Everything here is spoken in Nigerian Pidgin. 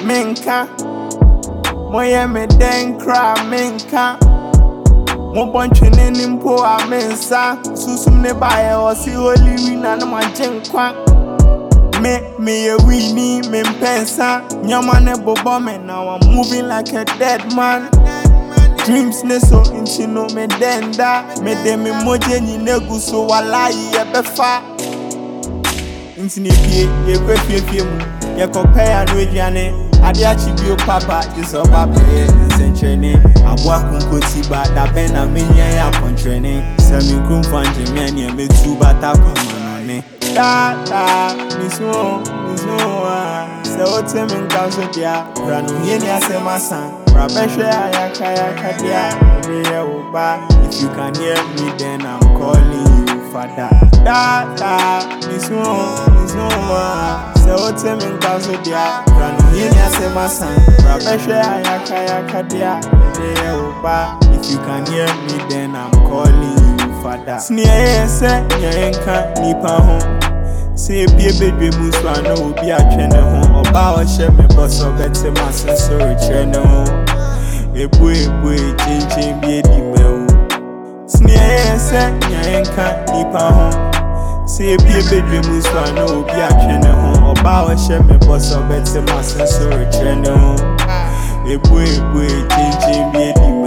minka. Moye me den cry minka. Mo bunch in po a mensa. Susum ne baye or see holy win and my jenkwa. Me a weenie, me pensa. Nyamane bobome, now I'm moving like a dead man. Dreams ne so inchi no me denda. Me de me moje ni negu so walai ye befa. Inti ni pie, ye kwe fie mu. Ye compare no aduane. Ade achi bio papa, just oba pay nsentrene. Abwa kunkoti ba da ben na me nya ya kontrene. Se mi krum fanje me ni me tu bata pamane. Da miso se o temi nkanso dia ranu yeni asema san rabehwe ayaka dia me oba. If you can hear me then I'm calling you father. Da miso se o temi nkanso dia ranu yeni asema san rabehwe ayaka dia me oba. If you can hear me then I'm calling you father. Sneer se nyenka nipa ho. Say be a baby moose, I know will be a trainer home. Or bow share me boss or better my sensory trainer home. A boy, change be a demon. Sneer, say, Yanka, Nipa home. Say be a baby moose, I know will be a trainer home. Or bow share me boss or better my sensory trainer home. A boy, change be a demon.